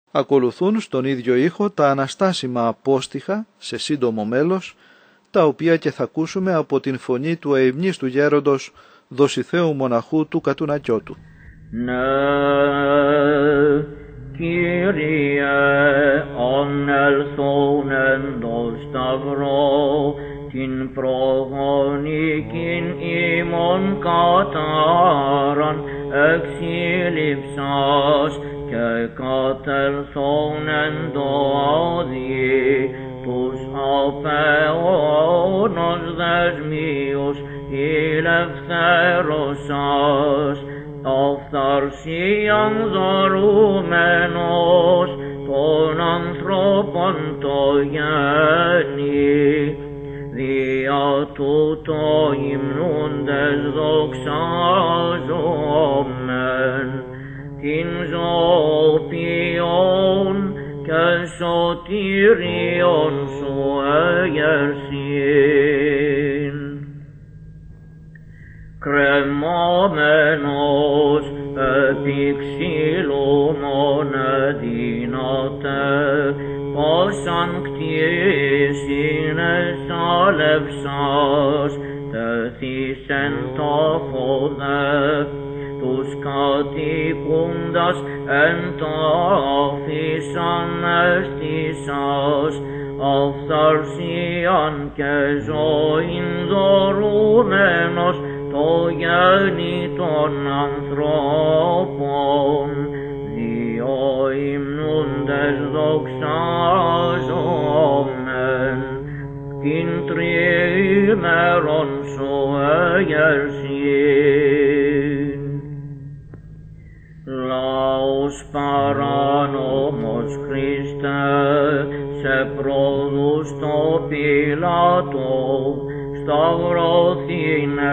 Ακολουθούν στον ίδιο ήχο τα αναστάσιμα απόστιχα σε σύντομο μέλος, τα οποία και θα ακούσουμε από την φωνή του αημνίστου γέροντος Δοσιθέου μοναχού του Κατουνακιώτου. Κύριε, ανελθόνεν το σταυρό, την προγονικήν ημών κατάραν εξήλυψας και κατελθόνεν το άδει τους απεώνος δεσμίους ηλευθέρωσας, αυθαρσίαν δωρούμενος των ανθρώπων το γέννη, δια τούτο υμνούντες δοξάζομεν την ζωοποιόν και σωτήριον σου εγερσήν. Κρεμάμενος επί ξύλου μόνε δύναται, πόσαν κτήσιν εσάλευσας, τεθήσεν τάφοδε, τους κατοικούντας εν τάφησαν εστίσας, αυθαρσίαν και ζωήν δωρούμενος το γέννη των ανθρώπων, δύο υμνούντες δοξάζομεν την τριήμερον σου εγερσήν. Λαός παράνομος Χριστέ, σε πρόδους το Πιλάτο, σταυρωθήνε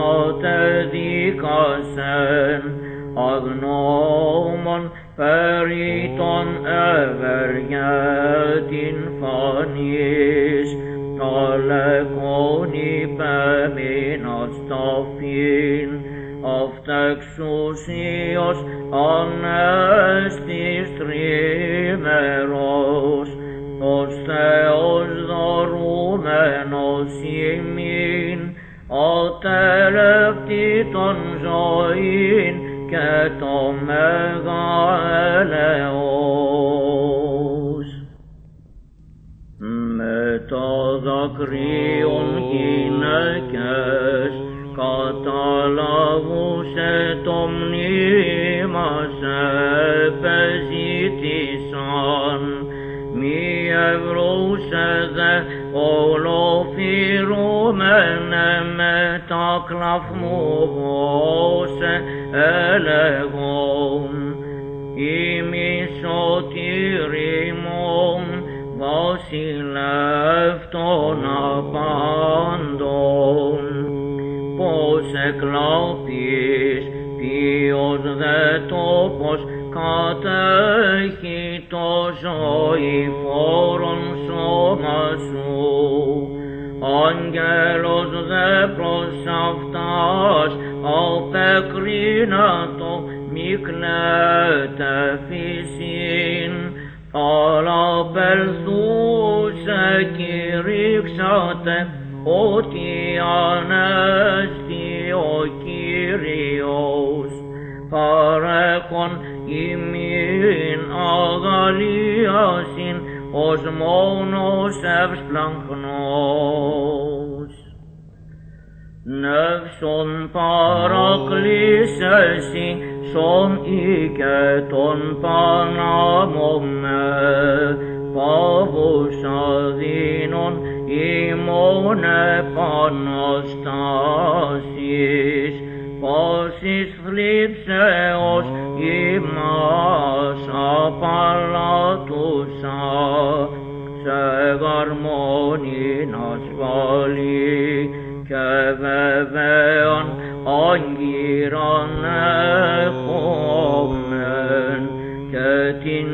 κατεδίκασεν, αγνώμων περί των ευεργέτην φανής, ταλεκόν υπέμεινας ταφήν, αυτεξουσίως ανέστης τρίμερος, ως Θεός δωρούμενος ημίν, ατελευτήτων ζωήν και το μέγα έλεος. Μετά δακρύων γυναίκες, καταλάβουσε το μνήμα σε επεζήτησαν, μη ευρούσε δε ολοφυρούμενε μετά κλαφμού βόσε έλεγον, ημί σωτήριμον βασιλεύ των απάντων, πως εκλάπεις ποιος δε τόπος κατέχει το ζωηφόρον σώμα σου, άγγελος δε προς αυτάς απεκρίνατο μη κλαίτε φυσίν, αλλά πελθούσε κηρύξατε ότι ανέστη ο Κύριος, παρέχον ημίν αγαλίασιν ως μόνος ευσπλαγχνός. Νεύσον παρακλήσεσι σον και τον Πανάμωμε, πάβους αδύνων ημών επαναστάσεις, πάσης θλίψεως ημάς απαλλάτουσα, σε γαρμόνιν ασφαλή και βεβαίαν άγκυραν έχομεν, και την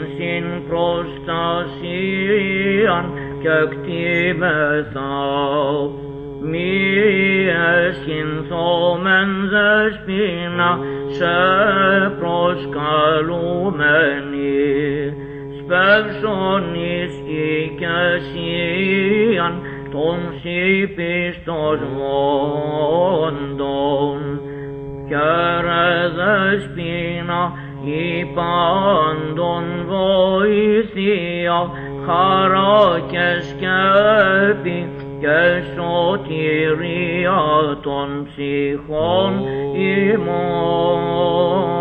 συμπροστασίαν και κτήμεθα, μη εσχυνθόμεν δεσπίνα σε προσκαλούμενοι, πεύσον εις οικεσίαν των σύπιστος μόντων, και ρε δεσπίνα η πάντων βοήθεια, χαρά και σκέπη και σωτηρία των ψυχών ημών.